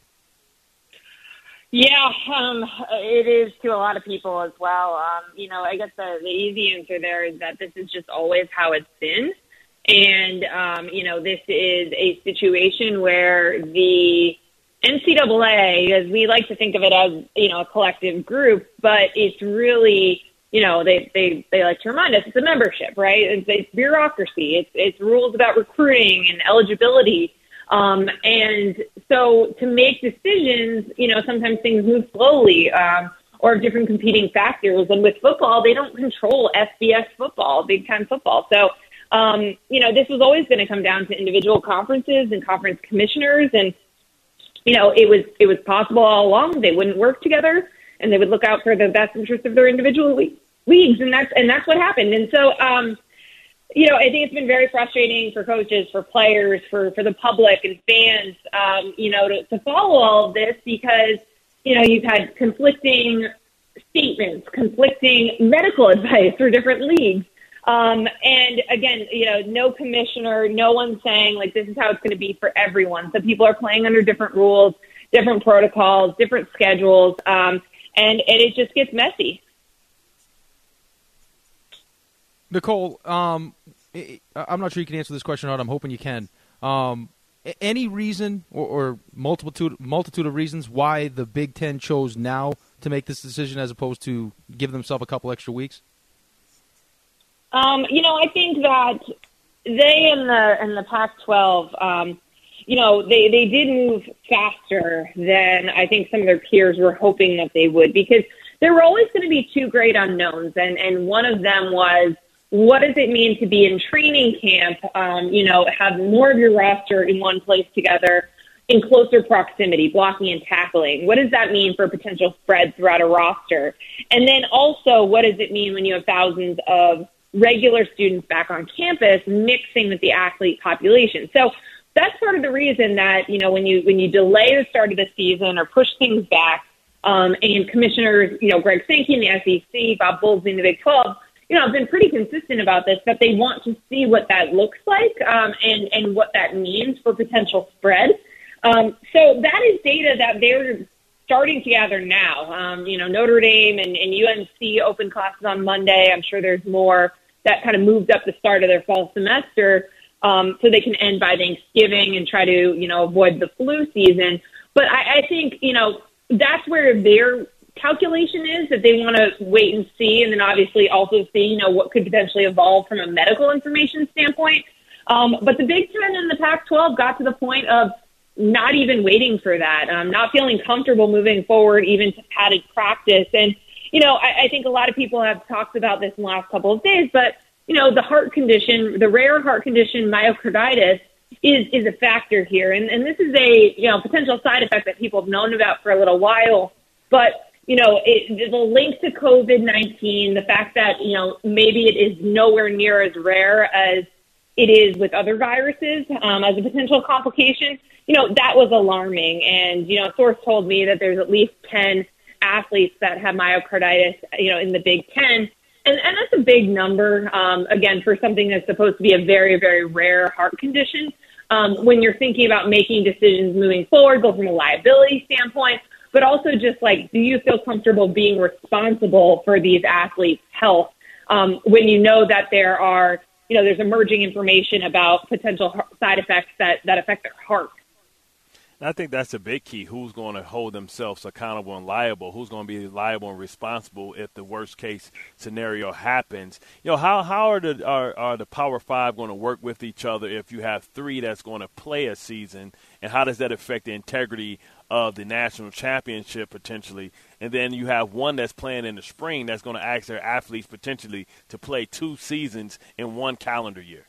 Yeah, um, it is to a lot of people as well. Um, you know, I guess the, the easy answer there is that this is just always how it's been. And, um, you know, this is a situation where the N C double A, as we like to think of it as, you know, a collective group, but it's really, you know, they, they, they like to remind us it's a membership, right? It's, it's bureaucracy. It's, it's rules about recruiting and eligibility. Um, and so to make decisions, you know, sometimes things move slowly, um, or different competing factors. And with football, they don't control F B S football, big time football. So, um, you know, this was always going to come down to individual conferences and conference commissioners. And, you know, it was, it was possible all along they wouldn't work together and they would look out for the best interest of their individual le- leagues. And that's, and that's what happened. And so, um, you know, I think it's been very frustrating for coaches, for players, for, for the public and fans, um, you know, to, to follow all of this because, you know, you've had conflicting statements, conflicting medical advice for different leagues. Um, and again, you know, no commissioner, no one saying like, this is how it's going to be for everyone. So people are playing under different rules, different protocols, different schedules. Um, and, and it just gets messy. Nicole, um, I'm not sure you can answer this question or not. I'm hoping you can. Um, any reason or, or multitude multitude of reasons why the Big Ten chose now to make this decision as opposed to give themselves a couple extra weeks? Um, you know, I think that they in the in the Pac twelve, um, you know, they, they did move faster than I think some of their peers were hoping that they would, because there were always going to be two great unknowns, and, and one of them was, what does it mean to be in training camp, um, you know, have more of your roster in one place together in closer proximity, blocking and tackling? What does that mean for potential spread throughout a roster? And then also, what does it mean when you have thousands of regular students back on campus mixing with the athlete population? So that's part of the reason that, you know, when you when you delay the start of the season or push things back, um, and commissioners, you know, Greg Sankey in the S E C, Bob Bowlesby in the Big twelve, you know, have been pretty consistent about this, that they want to see what that looks like, um, and, and what that means for potential spread. Um, so that is data that they're starting to gather now. Um, you know, Notre Dame and, and U N C open classes on Monday. I'm sure there's more that kind of moved up the start of their fall semester, um, so they can end by Thanksgiving and try to, you know, avoid the flu season. But I, I think, you know, that's where their calculation is, that they want to wait and see, and then obviously also see, you know, what could potentially evolve from a medical information standpoint. Um, but the Big Ten and the Pac twelve got to the point of not even waiting for that, um, not feeling comfortable moving forward even to padded practice. And, you know, I, I think a lot of people have talked about this in the last couple of days, but, you know, the heart condition, the rare heart condition myocarditis is, is a factor here. And, and this is a, you know, potential side effect that people have known about for a little while. But, you know, it, the link to COVID nineteen, the fact that, you know, maybe it is nowhere near as rare as it is with other viruses, um, as a potential complication, you know, that was alarming. And, you know, a source told me that there's at least ten athletes that have myocarditis, you know, in the Big Ten. And, and that's a big number, um, again, for something that's supposed to be a very, very rare heart condition. Um, when you're thinking about making decisions moving forward, both from a liability standpoint, but also just like, do you feel comfortable being responsible for these athletes' health, um, when you know that there are, you know, there's emerging information about potential side effects that, that affect their heart. And I think that's a big key. Who's going to hold themselves accountable and liable? Who's going to be liable and responsible if the worst case scenario happens? You know, how how are the are, are the Power Five going to work with each other if you have three that's going to play a season, and how does that affect the integrity of the national championship potentially? And then you have one that's playing in the spring that's going to ask their athletes potentially to play two seasons in one calendar year.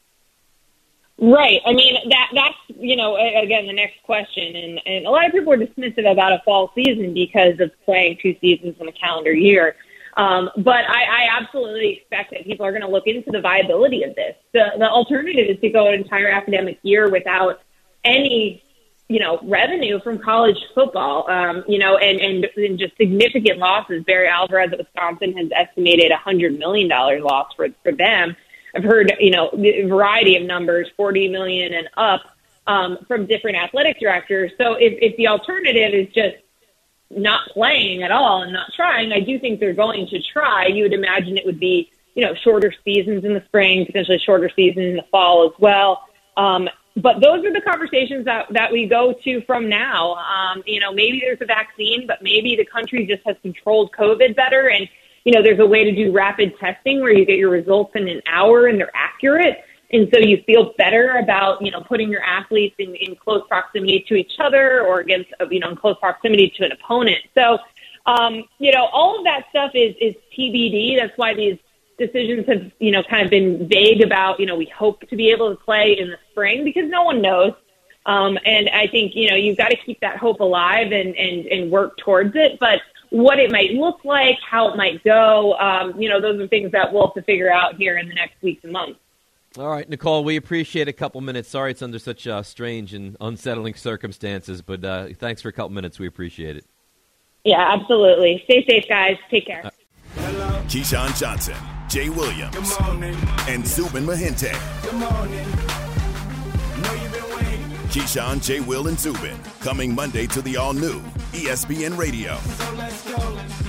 Right. I mean, that that's, you know, again, the next question. And, and a lot of people are dismissive about a fall season because of playing two seasons in a calendar year. Um, but I, I absolutely expect that people are going to look into the viability of this. The, the alternative is to go an entire academic year without any, you know, revenue from college football, um, you know, and, and, and just significant losses. Barry Alvarez at Wisconsin has estimated a one hundred million dollars loss for, for them. I've heard, you know, a variety of numbers, forty million dollars and up, um, from different athletic directors. So if, if the alternative is just not playing at all and not trying, I do think they're going to try. You would imagine it would be, you know, shorter seasons in the spring, potentially shorter seasons in the fall as well. Um, but those are the conversations that, that we go to from now. Um, you know, maybe there's a vaccine, but maybe the country just has controlled COVID better, and you know, there's a way to do rapid testing where you get your results in an hour and they're accurate. And so you feel better about, you know, putting your athletes in, in close proximity to each other or against, you know, in close proximity to an opponent. So, um, you know, all of that stuff is, is T B D. That's why these decisions have, you know, kind of been vague about, you know, we hope to be able to play in the spring because no one knows. Um, and I think, you know, you've got to keep that hope alive and, and, and work towards it. But what it might look like, how it might go, um, you know, those are things that we'll have to figure out here in the next weeks and months. All right, Nicole, we appreciate a couple minutes. Sorry it's under such uh, strange and unsettling circumstances, but uh, thanks for a couple minutes. We appreciate it. Yeah, absolutely. Stay safe, guys. Take care. Uh, Keyshawn Johnson, Jay Williams, and Zubin Mehenti. Good morning. Know you've been waiting. Keyshawn, Jay, Will, and Zubin, coming Monday to the all-new E S P N Radio. So let's go.